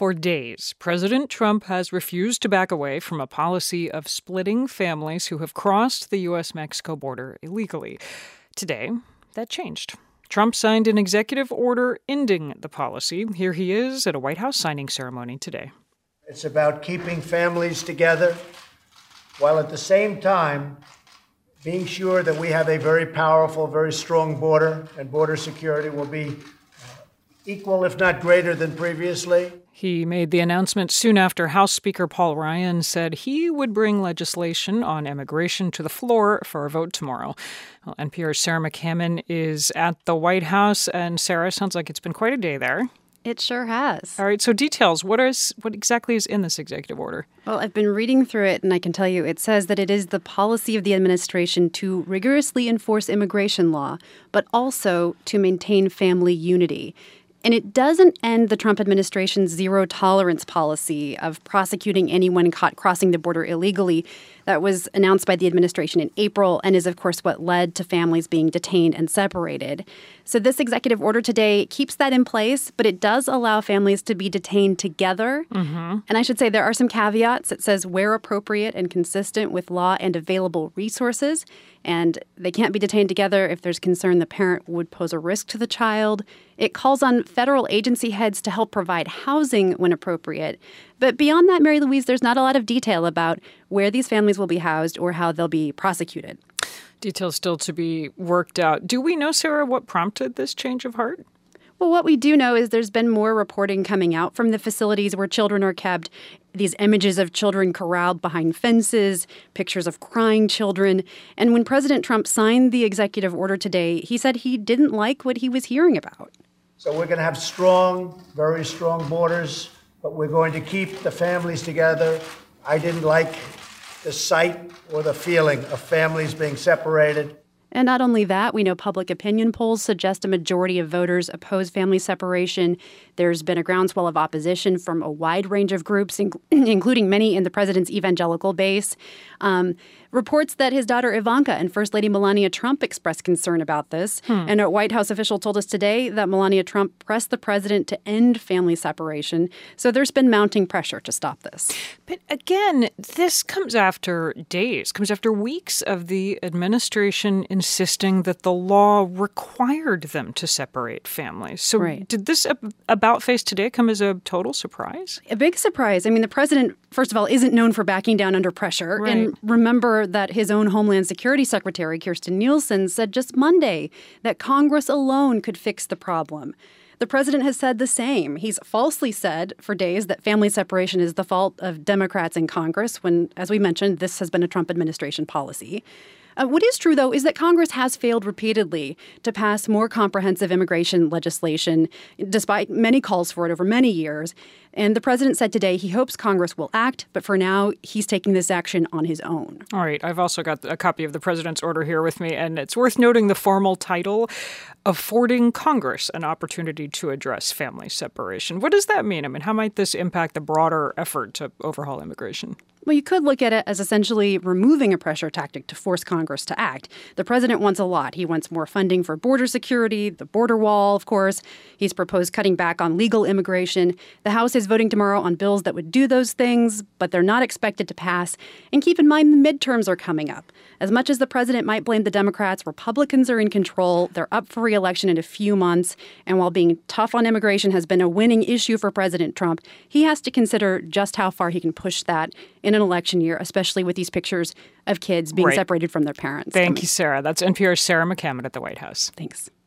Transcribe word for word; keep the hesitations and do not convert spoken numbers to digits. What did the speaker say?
For days, President Trump has refused to back away from a policy of splitting families who have crossed the U S Mexico border illegally. Today, that changed. Trump signed an executive order ending the policy. Here he is at a White House signing ceremony today. It's about keeping families together while at the same time being sure that we have a very powerful, very strong border, and border security will be equal, if not greater, than previously. He made the announcement soon after House Speaker Paul Ryan said he would bring legislation on immigration to the floor for a vote tomorrow. Well, N P R's Sarah McCammon is at the White House. And Sarah, sounds like it's been quite a day there. It sure has. All right, so details. What is what exactly is in this executive order? Well, I've been reading through it, and I can tell you it says that it is the policy of the administration to rigorously enforce immigration law, but also to maintain family unity. And it doesn't end the Trump administration's zero-tolerance policy of prosecuting anyone caught crossing the border illegally that was announced by the administration in April and is, of course, what led to families being detained and separated. So this executive order today keeps that in place, but it does allow families to be detained together. Mm-hmm. And I should say there are some caveats. It says where appropriate and consistent with law and available resources. And they can't be detained together if there's concern the parent would pose a risk to the child. It calls on federal agency heads to help provide housing when appropriate. But beyond that, Mary Louise, there's not a lot of detail about where these families will be housed or how they'll be prosecuted. Details still to be worked out. Do we know, Sarah, what prompted this change of heart? Well, what we do know is there's been more reporting coming out from the facilities where children are kept. These images of children corralled behind fences, pictures of crying children. And when President Trump signed the executive order today, he said he didn't like what he was hearing about. So we're going to have strong, very strong borders, but we're going to keep the families together. I didn't like the sight or the feeling of families being separated. And not only that, we know public opinion polls suggest a majority of voters oppose family separation. There's been a groundswell of opposition from a wide range of groups, in- including many in the president's evangelical base. Um, reports that his daughter Ivanka and First Lady Melania Trump expressed concern about this. Hmm. And a White House official told us today that Melania Trump pressed the president to end family separation. So there's been mounting pressure to stop this. But again, this comes after days, comes after weeks of the administration insisting that the law required them to separate families. So right. Did this about face today come as a total surprise? A big surprise. I mean, the president, first of all, isn't known for backing down under pressure. Right. And remember that his own Homeland Security Secretary, Kirstjen Nielsen, said just Monday that Congress alone could fix the problem. The president has said the same. He's falsely said for days that family separation is the fault of Democrats in Congress when, as we mentioned, this has been a Trump administration policy. Uh, what is true, though, is that Congress has failed repeatedly to pass more comprehensive immigration legislation, despite many calls for it over many years. And the president said today he hopes Congress will act, but for now, he's taking this action on his own. All right. I've also got a copy of the president's order here with me, and it's worth noting the formal title, Affording Congress an Opportunity to Address Family Separation. What does that mean? I mean, how might this impact the broader effort to overhaul immigration? Well, you could look at it as essentially removing a pressure tactic to force Congress to act. The president wants a lot. He wants more funding for border security, the border wall, of course. He's proposed cutting back on legal immigration. The House is voting tomorrow on bills that would do those things, but they're not expected to pass. And keep in mind, the midterms are coming up. As much as the president might blame the Democrats, Republicans are in control. They're up for re-election in a few months. And while being tough on immigration has been a winning issue for President Trump, he has to consider just how far he can push that in an election year, especially with these pictures of kids being right. separated from their parents. Thank I mean, you, Sarah. That's N P R's Sarah McCammon at the White House. Thanks.